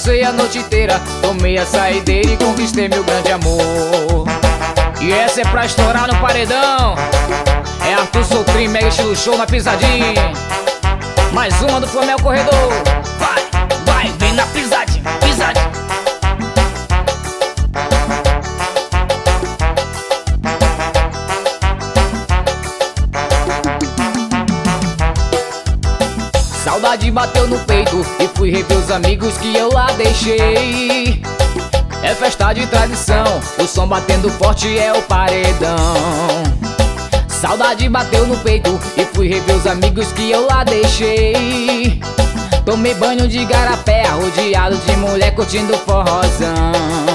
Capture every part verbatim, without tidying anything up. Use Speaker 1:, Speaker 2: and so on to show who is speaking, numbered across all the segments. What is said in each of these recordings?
Speaker 1: Dancei a noite inteira, tomei a saideira e conquistei meu grande amor. E essa é pra estourar no paredão. É Arthur Soutrin, mega estilo show na pisadinha. Mais uma do Flamel Corredor. Vai, vai, vem na pisadinha, pisadinha. Saudade bateu no peito e fui rever os amigos que eu lá deixei. É festa de tradição, o som batendo forte é o paredão. Saudade bateu no peito e fui rever os amigos que eu lá deixei. Tomei banho de garapé, rodeado de mulher curtindo forrozão.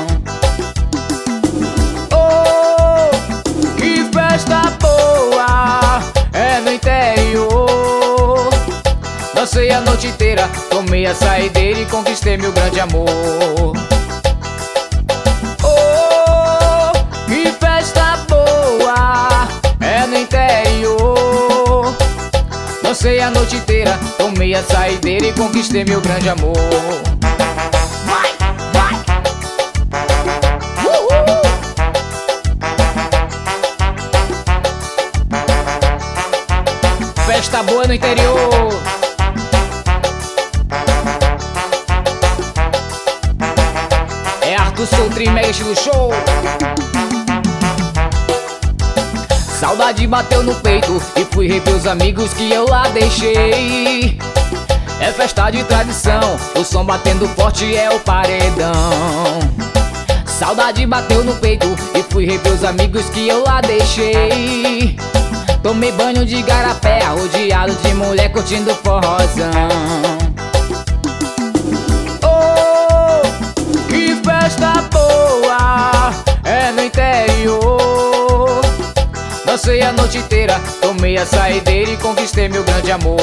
Speaker 1: Oh, que festa boa, é no interior. Dancei a noite inteira, tomei a saideira e conquistei meu grande amor. Oh, que festa boa, é no interior. Dancei a noite inteira, tomei a saideira e conquistei meu grande amor. Vai, vai. Uhul. Festa boa no interior. É Arthur Soutrin, mega estilo show. Saudade bateu no peito e fui rever os amigos que eu lá deixei. É festa de tradição, o som batendo forte é o paredão. Saudade bateu no peito e fui rever os amigos que eu lá deixei. Tomei banho de garapé, rodeado de mulher curtindo forrozão. Oh, que festa boa, é no interior. Dancei a noite inteira, tomei a saideira e conquistei meu grande amor.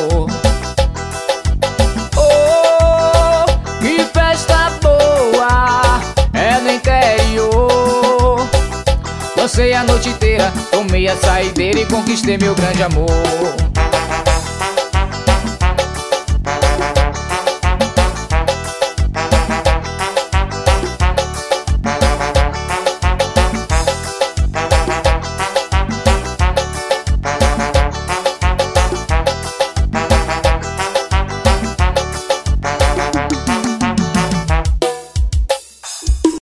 Speaker 1: Oh, que festa boa, é no interior. Dancei a noite inteira, tomei a saideira e conquistei meu grande amor.